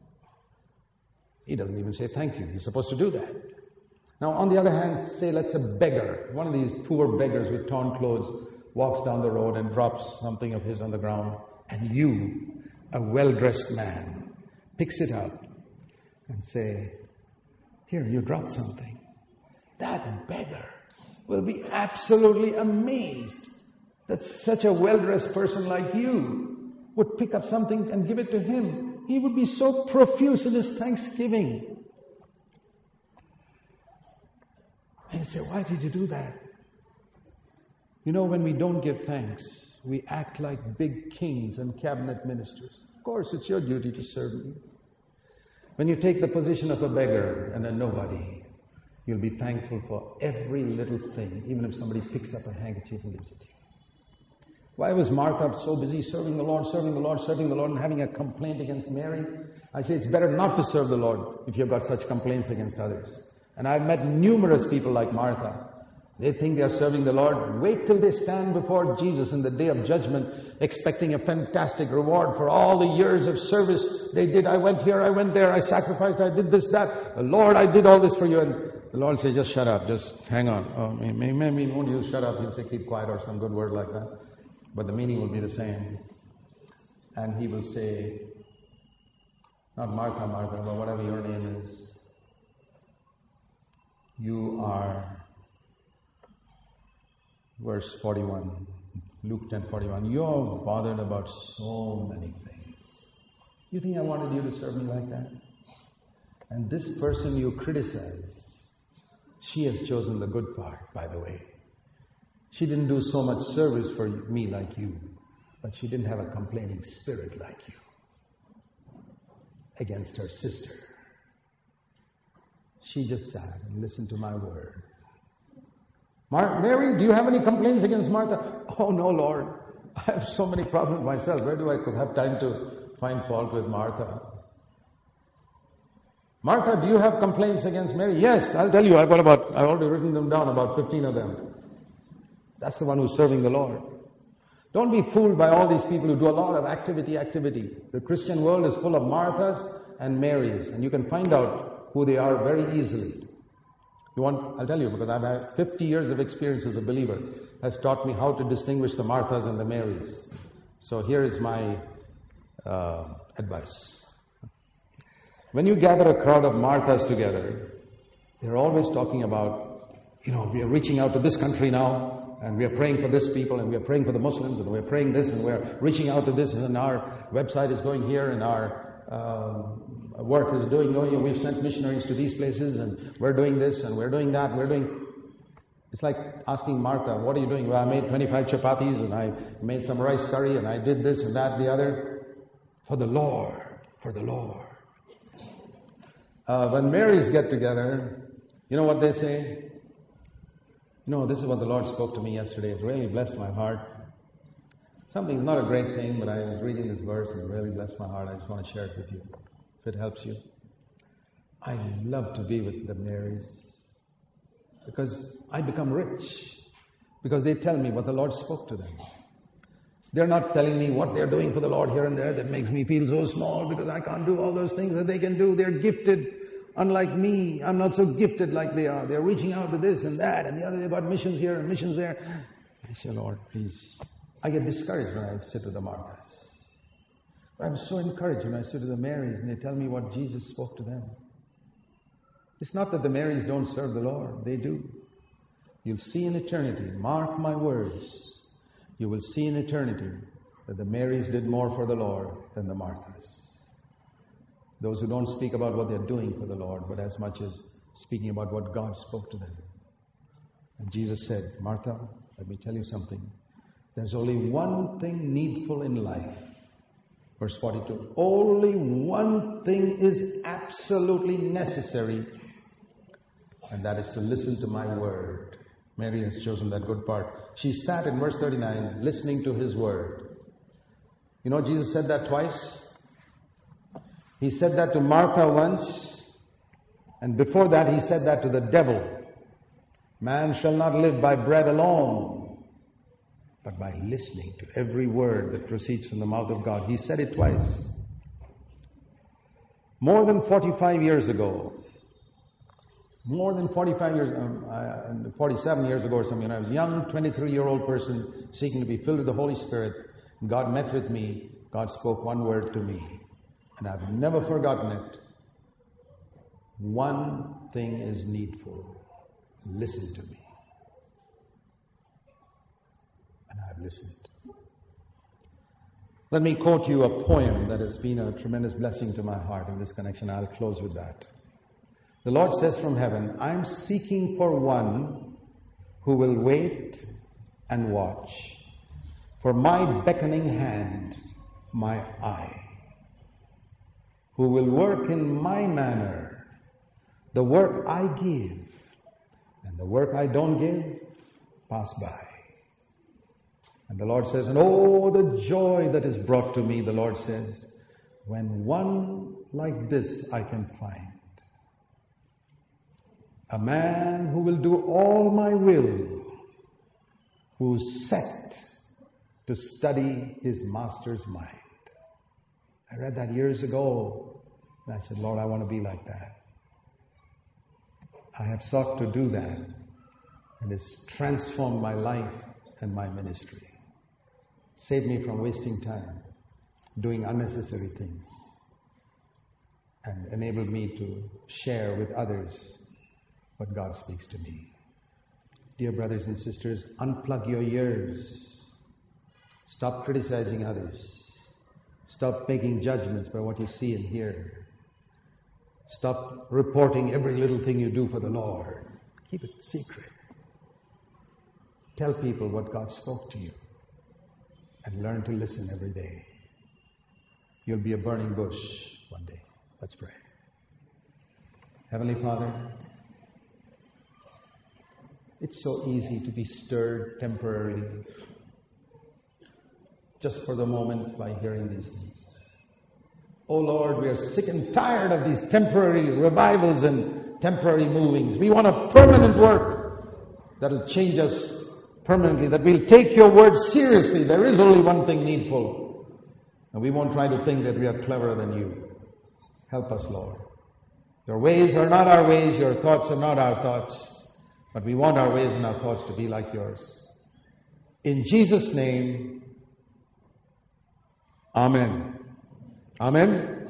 He doesn't even say thank you. He's supposed to do that. Now, on the other hand, say let's a beggar, one of these poor beggars with torn clothes, walks down the road and drops something of his on the ground, and you, a well-dressed man, picks it up and say, "Here, you dropped something." That beggar will be absolutely amazed that such a well-dressed person like you would pick up something and give it to him. He would be so profuse in his thanksgiving. And you say, "Why did you do that?" You know, when we don't give thanks, we act like big kings and cabinet ministers. Of course, it's your duty to serve me. When you take the position of a beggar and a nobody, you'll be thankful for every little thing, even if somebody picks up a handkerchief and gives it to you. Why was Martha so busy serving the Lord, serving the Lord, serving the Lord, and having a complaint against Mary? I say it's better not to serve the Lord if you've got such complaints against others. And I've met numerous people like Martha. They think they are serving the Lord. Wait till they stand before Jesus in the day of judgment, expecting a fantastic reward for all the years of service they did. I went here, I went there, I sacrificed, I did this, that. Lord, I did all this for you. And the Lord says, "Just shut up, just hang on." Oh, maybe, maybe he won't use shut up, he'll say keep quiet or some good word like that. But the meaning will be the same. And he will say, not Martha, Martha, but whatever your name is, you are, verse forty-one, Luke ten forty-one, you're bothered about so many things. You think I wanted you to serve me like that? And this person you criticize, she has chosen the good part, by the way. She didn't do so much service for me like you, but she didn't have a complaining spirit like you against her sister. She just sat and listened to my word. Mar- Mary, do you have any complaints against Martha? "Oh no, Lord. I have so many problems myself. Where do I have time to find fault with Martha?" "Martha, do you have complaints against Mary?" "Yes, I'll tell you. I've got about, I've already written them down, about fifteen of them." That's the one who's serving the Lord. Don't be fooled by all these people who do a lot of activity, activity. The Christian world is full of Marthas and Marys, and you can find out who they are very easily. You want? I'll tell you, because I've had fifty years of experience as a believer has taught me how to distinguish the Marthas and the Marys. So here is my uh, advice. When you gather a crowd of Marthas together, they're always talking about, you know, we are reaching out to this country now, and we are praying for this people, and we are praying for the Muslims, and we are praying this, and we are reaching out to this, and our website is going here, and our uh, work is doing, going, we've sent missionaries to these places, and we're doing this, and we're doing that, we're doing... It's like asking Martha, what are you doing? Well, I made twenty-five chapatis, and I made some rice curry, and I did this and that, the other, for the Lord, for the Lord. Uh, when Marys get together, you know what they say? You know, this is what the Lord spoke to me yesterday. It really blessed my heart. Something's not a great thing, but I was reading this verse and it really blessed my heart. I just want to share it with you, if it helps you. I love to be with the Marys because I become rich because they tell me what the Lord spoke to them. They're not telling me what they're doing for the Lord here and there. That makes me feel so small because I can't do all those things that they can do. They're gifted. Unlike me, I'm not so gifted like they are. They're reaching out to this and that and the other. They've got missions here and missions there. I say, Lord, please. I get discouraged when I sit with the Marthas. But I'm so encouraged when I sit with the Marys and they tell me what Jesus spoke to them. It's not that the Marys don't serve the Lord. They do. You'll see in eternity, mark my words, you will see in eternity that the Marys did more for the Lord than the Marthas. Those who don't speak about what they're doing for the Lord, but as much as speaking about what God spoke to them. And Jesus said, Martha, let me tell you something. There's only one thing needful in life. Verse forty-two. Only one thing is absolutely necessary, and that is to listen to my word. Mary has chosen that good part. She sat in verse thirty-nine listening to his word. You know, Jesus said that twice. He said that to Martha once, and before that he said that to the devil. Man shall not live by bread alone, but by listening to every word that proceeds from the mouth of God. He said it twice. More than forty-five years ago, more than forty-five years, um, uh, forty-seven years ago or something, I was a young twenty-three-year-old person seeking to be filled with the Holy Spirit. God met with me. God spoke one word to me, and I've never forgotten it. One thing is needful. Listen to me. And I've listened. Let me quote you a poem that has been a tremendous blessing to my heart in this connection. I'll close with that. The Lord says from heaven, I'm seeking for one who will wait and watch, for my beckoning hand, my eye, who will work in my manner the work I give, and the work I don't give, pass by. And the Lord says, and oh, the joy that is brought to me, the Lord says, when one like this I can find. A man who will do all my will, who's set to study his master's mind. I read that years ago, and I said, Lord, I want to be like that. I have sought to do that, and it's transformed my life and my ministry. Saved me from wasting time, doing unnecessary things, and enabled me to share with others what God speaks to me. Dear brothers and sisters, unplug your ears. Stop criticizing others. Stop making judgments by what you see and hear. Stop reporting every little thing you do for the Lord. Keep it secret. Tell people what God spoke to you, and learn to listen every day. You'll be a burning bush one day. Let's pray. Heavenly Father, it's so easy to be stirred temporarily, just for the moment, by hearing these things. Oh Lord, we are sick and tired of these temporary revivals and temporary movings. We want a permanent work that will change us permanently, that we'll take your word seriously. There is only one thing needful, and we won't try to think that we are cleverer than you. Help us, Lord. Your ways are not our ways, your thoughts are not our thoughts, but we want our ways and our thoughts to be like yours. In Jesus' name, Amen. Amen.